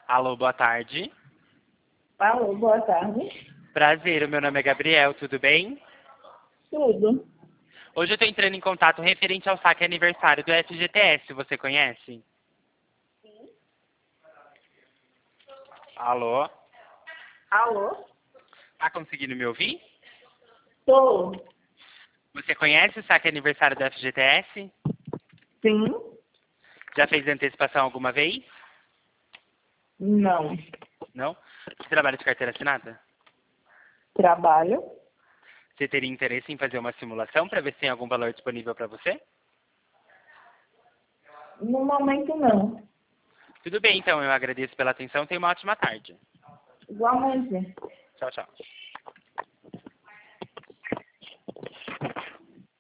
Alô, boa tarde. Alô, boa tarde. Prazer, o meu nome é Gabriel, tudo bem? Tudo. Hoje eu estou entrando em contato referente ao saque aniversário do FGTS, você conhece? Alô? Alô? Tá conseguindo me ouvir? Tô. Você conhece o saque aniversário do FGTS? Sim? Já fez antecipação alguma vez? Não. Não? Você trabalha de carteira assinada? Trabalho? Você teria interesse em fazer uma simulação para ver se tem algum valor disponível para você? No momento, não. Tudo bem, então. Eu agradeço pela atenção. Tenha uma ótima tarde. Igualmente. Tchau, tchau.